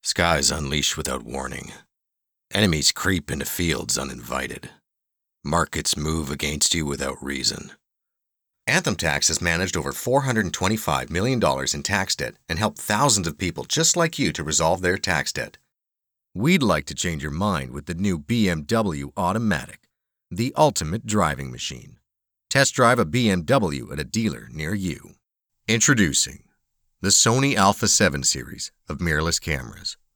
Skies unleash without warning. Enemies creep into fields uninvited. Markets move against you without reason. Anthem Tax has managed over $425 million in tax debt and helped thousands of people just like you to resolve their tax debt. We'd like to change your mind with the new BMW Automatic, the ultimate driving machine. Test drive a BMW at a dealer near you. Introducing the Sony Alpha 7 series of mirrorless cameras.